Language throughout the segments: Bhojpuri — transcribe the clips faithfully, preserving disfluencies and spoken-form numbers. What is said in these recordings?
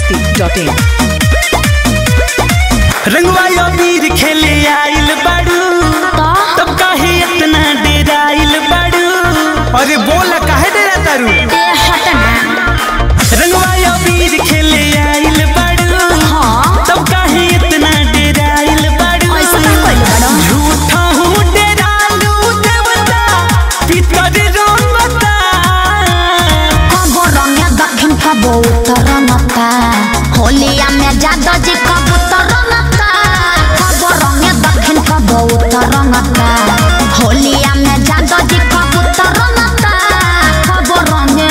Masti dot in. रंगवा अबीर खेले आइल बाड़ू तब काहे इतना डेराइल बाड़ू। अरे बोल काहे डेरा तारू। रंगवा अबीर खेले आइल बाड़ू तब काहे इतना डेराइल बाड़ू। झूठा हूँ डेरालू देवता पितर रंगता कबो रंगे दक्षिण कबूतर रंगता होलिया में जादो जी कबूतर रंगता। कबो रंगे दक्षिण कबूतर रंगता होलिया में जादो जी कबूतर रंगता। कबो रंगे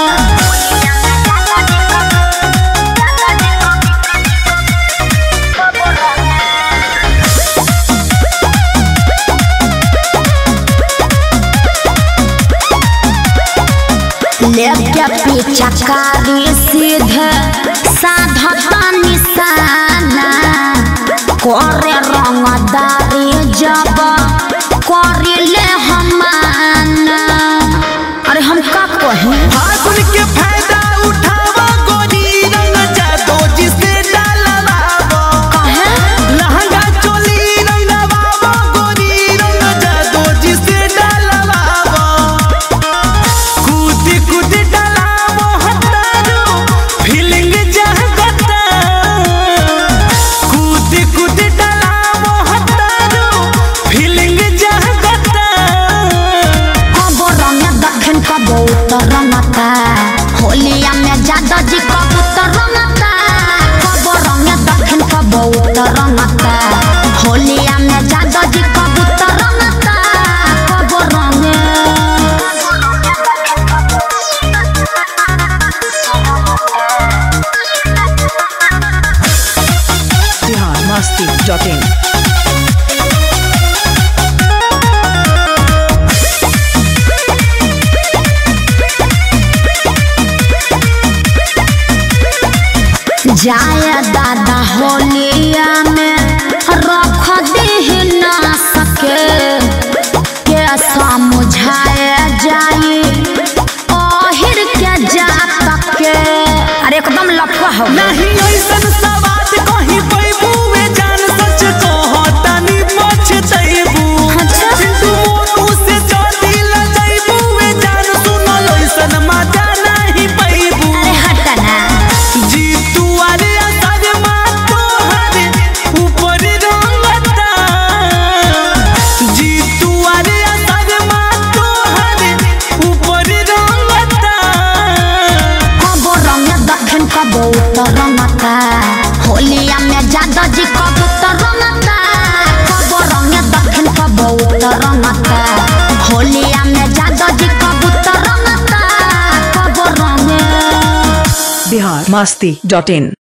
लेके पीछा कारी सीधे साधता निशाना करे रंगदारी जब करिले हमाना। अरे हम का कही फागुन के फायदा उठावा गोरी रंग जादो जिसे डालवावो कहे लहंगा चोली रंगवावो गोरी रंग जादो जिसे डालवावो कूद कूद डालावो हतारो फीलिंग जगता कूद कूद डालावो हतारो फीलिंग जगता। कबो रंगे दक्षिण कबूतर रंगता होलिया में जादो जी कबूतर रंगता। कबो रंगे दक्षिण कबूतर रंगता होलिया में जादो जी कबूतर रंगता। कबो रंगे बिहार मस्ती डॉट इन। जाया दादा होलिया में रख दे ना सके के समझाए जाई ओहिर के जा तके। अरे एकदम लफा हो नहीं ऐसन सवाद कहीं पैबू वे जान सच कहतानी पछतैबू। अच्छा। चिंटू मोनू से जदी ल जाइबू वे जान सुनो ऐसन मजा नहीं पैबू। अरे हटना जीतू वाले असर मा तोहरे ऊपर रंगता जीतू वाले असर मा तोहरे ऊपर रंगता। कबो रंगे दक्षिण कबूतर रंगता होलिया में जादो जी कबूतर रंगता। कबो रंगे दक्षिण कबूतर रंगता होलिया में जादो जी कबूतर रंगता। कबो रंगे बिहार मस्ती डॉट इन।